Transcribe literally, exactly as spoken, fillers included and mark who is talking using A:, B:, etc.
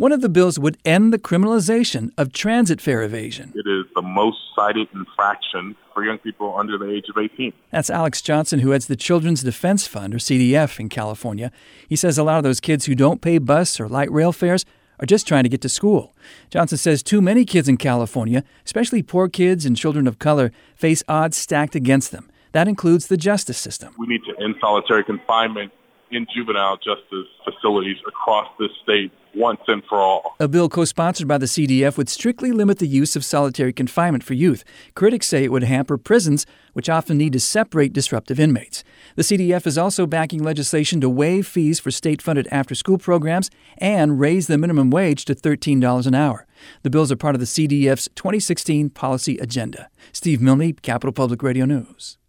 A: One of the bills would end the criminalization of transit fare evasion.
B: It is the most cited infraction for young people under the age of eighteen.
A: That's Alex Johnson, who heads the Children's Defense Fund, or C D F, in California. He says a lot of those kids who don't pay bus or light rail fares are just trying to get to school. Johnson says too many kids in California, especially poor kids and children of color, face odds stacked against them. That includes the justice system.
B: We need to end solitary confinement in juvenile justice facilities across this state once and for all.
A: A bill co-sponsored by the C D F would strictly limit the use of solitary confinement for youth. Critics say it would hamper prisons, which often need to separate disruptive inmates. The C D F is also backing legislation to waive fees for state-funded after-school programs and raise the minimum wage to thirteen dollars an hour. The bills are part of the C D F's twenty sixteen policy agenda. Steve Milne, Capital Public Radio News.